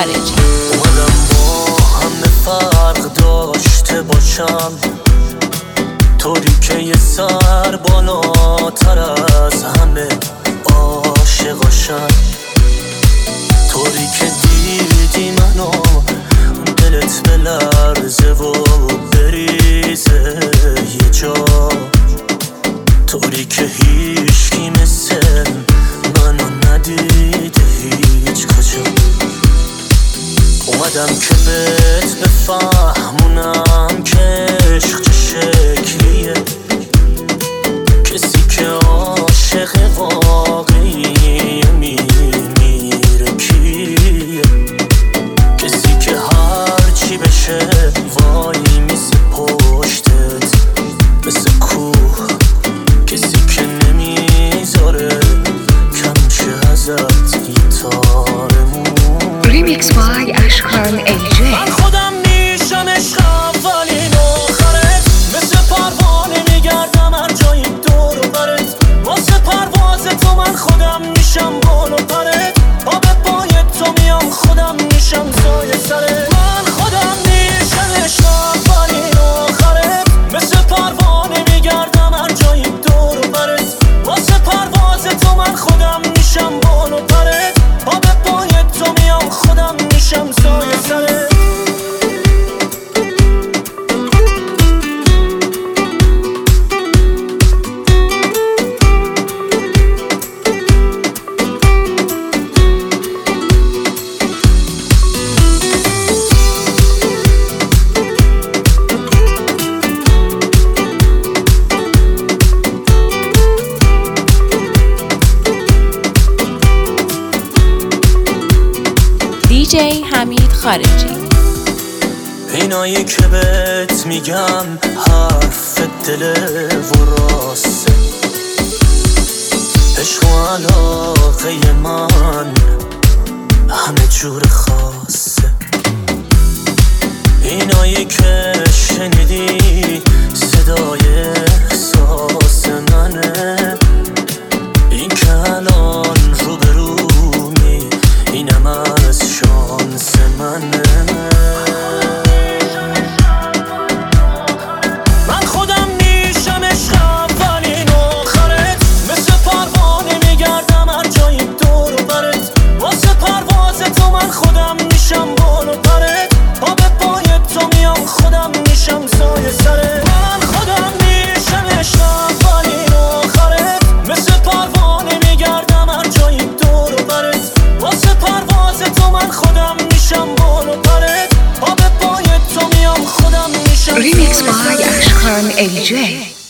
خارجی. اومدم با همه فرق داشته باشم، طوری که یه سر بالاتر از همه عاشقاشم، طوری که دیدی منو دلت بلرزه و بریزه یه جا، طوری که هیچکی مثل منو ندیده هیچ کجا. اومدم که بهت بفهمونم که عشق چه شکلیه، کسی که عاشق واقعی میمیره کیه، کسی که هرچی بشه وای میسه پشتت مثل کوه، کسی که نمیذاره کم شه ازت گیتارمون. ریمیکس بای اشکان ایجی. من خودم میشم عشق اولین آخرت، مثل پروانه میگردم هر جایی دور و برت، واسه پرواز تو من خودم میشم بال و پرت، آب پای تو میام خودم میشم سایه سرت. من خودم میشم عشق اولین آخرت، مثل پروانه میگردم هر جایی دور و برت، واسه پرواز تو من خودم میشم بال و پرت، آب پای تو میام خودم میشم سایه سرت. دیجی حمید خارجی. اینایی که بهت میگم حرف دل و راسته، عشق و علاقه من همه جور خاصه، اینایی که شنیدی صدای احساس منه، این که الان روبرومی اینم از شانس منه. من خودم میشم عشق اولین آخرت، مثل پروانه میگردم هر جایی دور و برت، واسه پرواز تو من خودم میشم بال و پرت، آب پای تو میام خودم میشم سایه سرت. من خودم میشم عشق اولین آخرت، مثل پروانه میگردم هر جایی دور و برت، واسه پرواز تو من خودم میشم بال و پرت، آب پای تو میام خودم میشم. ریمیکس بای اشکان ایجی.